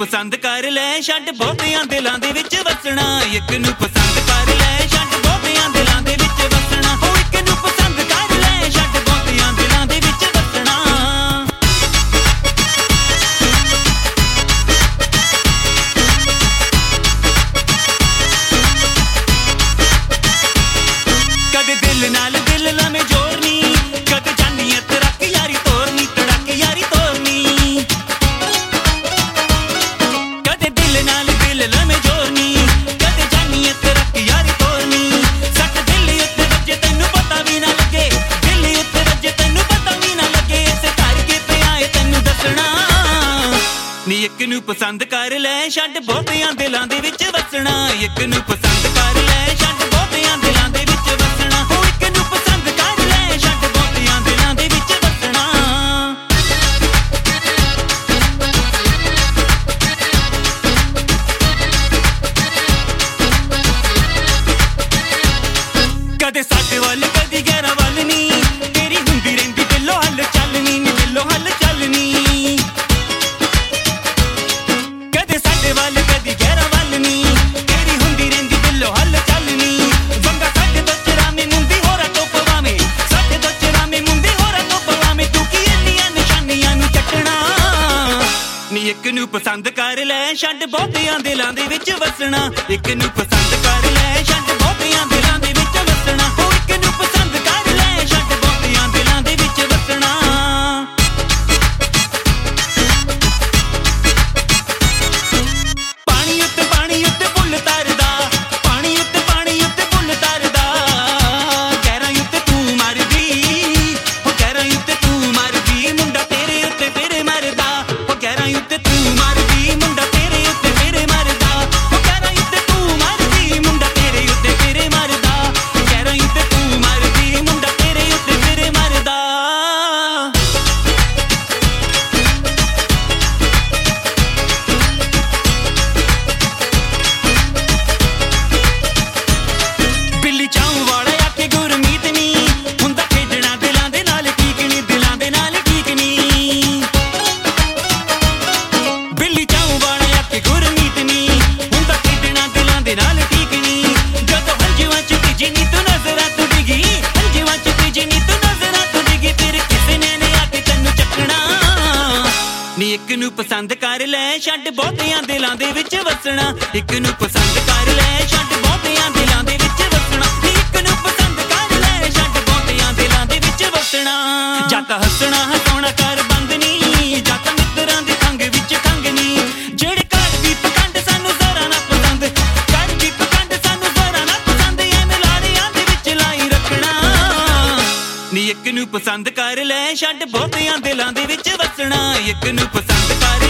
पसंद कर लै छड्ड बहुतियां दिलां दे विच वसना। एक नूं पसंद कर लै छड्ड बहुतियां दिलां दे विच वसना। ओ एक नूं पसंद कर लै छड्ड बहुतियां दिलां दे विच वसना। कदे दिल नाल दिल लाਵੇਂ जोड़नी, कदे जानी तड़क यारी तोड़नी, तड़क यारी तोड़नी। कदे दिल नाल दिल लाਵੇਂ जोड़नी, कदे जानी तड़क यारी तोड़नी। सट दिल उत्ते वजे तैनू पता भी ना लगे, दिल उत्ते वजे तैनू पता भी ना लगे। इस करके ते आए तैनू दसना। नी एक नूं पसंद कर लै छड्ड बहुतियां दिलां दे विच वसना। एक नूं पसंद कर लै छड्ड बहुतियां दिलां दे विच वसना। ओ एक नूं पसंद कर लै छड्ड बहुतियां दिलां दे विच वसना। कदे साडे वल कदी गैरा वल नी, तेरी हुंदी रहिंदी दिलों हल चलनी, नी दिलों हल चलनी। कदे साडे वल कदी गैरा वल नी, तेरी हुंदी रहिंदी दिलों हल चलनी। वंगा साडे तो चरामे मुंदी होरा तो पवावे, साडे तो चरामे मुंदी होरा तो पवावे। तू की इन्नियां निशानियां नूं चटना। नी एक नूं पसंद कर लै छड्ड बहुतियां दिलां दे विच वसना। एक नूं पसंद कर लै छड्ड बहुतियां दिलां दे विच वसना। ओ एक नूं पसंद कर लै छड्ड बहुतियां दिलां दे विच वसना। पानी उत्ते फुੱਲ तरदा, पानी उत्ते फुੱਲ तरदा। गैरां उत्ते तू मरदी, ओ गैरां उत्ते तू मरदी। मुंडा तेरे उत्ते फिर मरदा, ओ गैरां उत्ते तू मरदी। मुंडा तेरे उत्ते फिर मरदा, ओ गैरां उत्ते तू मरदी। मुंडा तेरे उत्ते फिर मरदा, गैरां उत्ते तू मरदी। मुंडा तेरे उत्ते फिर मरदा। बिल्ली चाऊं वाला आखे गुरमीत नी, हुंदा खेडना दिलां दे नाल ठीक नी, दिलां दे नाल ठीक नी। बिल्ली चाऊं वाला आखे गुरमीत नी, हुंदा खेडना दिलां दे नाल ठीक नी। जदों हंजुआं च तिजी नी तू नज़रां तू डिगी, हंजुआं च तिजी नी तू नज़रां तू डिगी। फिर किसे ने आके तैनू चकना। नी एक नूं पसंद कर लै छड्ड बहुतियां दिलां दे विच वसना। एक नूं पसंद कर लै छड्ड बहुतियां दिलां दे विच वसना। नी एक नूं पसंद कर लै छड्ड बहुतियां दिलां दे विच वसना। जत हसना हसाउणा कर बंद नी, जत मित्तरां दी खंग विच खंग नी। जेड़े घर दी पखंड सानू जरा ना पसंद, घर दी पखंड सानू जरा ना पसंद। एवें लाड़ियां दे विच लाई रखना। नी एक नूं पसंद कर लै छड्ड बहुतियां दिलां दे विच वसना। एक नूं पसंद कर